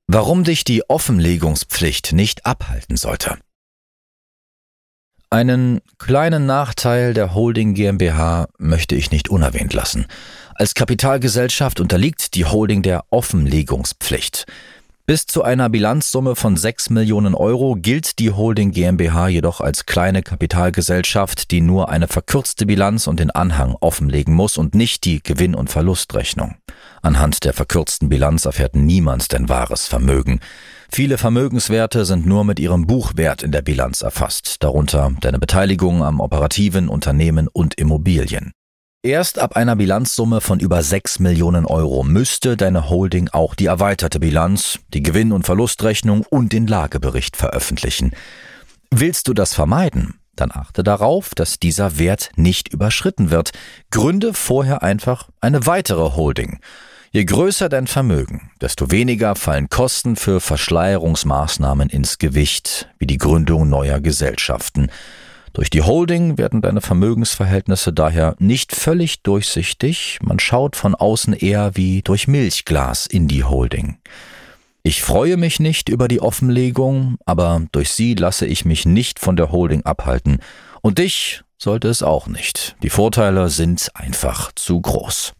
Warum dich die Offenlegungspflicht nicht abhalten sollte. Einen kleinen Nachteil der Holding GmbH möchte ich nicht unerwähnt lassen. Als Kapitalgesellschaft unterliegt die Holding der Offenlegungspflicht. Bis zu einer Bilanzsumme von 6 Millionen Euro gilt die Holding GmbH jedoch als kleine Kapitalgesellschaft, die nur eine verkürzte Bilanz und den Anhang offenlegen muss und nicht die Gewinn- und Verlustrechnung. Anhand der verkürzten Bilanz erfährt niemand dein wahres Vermögen. Viele Vermögenswerte sind nur mit ihrem Buchwert in der Bilanz erfasst, darunter deine Beteiligung am operativen Unternehmen und Immobilien. Erst ab einer Bilanzsumme von über 6 Millionen Euro müsste deine Holding auch die erweiterte Bilanz, die Gewinn- und Verlustrechnung und den Lagebericht veröffentlichen. Willst du das vermeiden? Dann achte darauf, dass dieser Wert nicht überschritten wird. Gründe vorher einfach eine weitere Holding. Je größer dein Vermögen, desto weniger fallen Kosten für Verschleierungsmaßnahmen ins Gewicht, wie die Gründung neuer Gesellschaften. Durch die Holding werden deine Vermögensverhältnisse daher nicht völlig durchsichtig, man schaut von außen eher wie durch Milchglas in die Holding. Ich freue mich nicht über die Offenlegung, aber durch sie lasse ich mich nicht von der Holding abhalten. Und dich sollte es auch nicht. Die Vorteile sind einfach zu groß.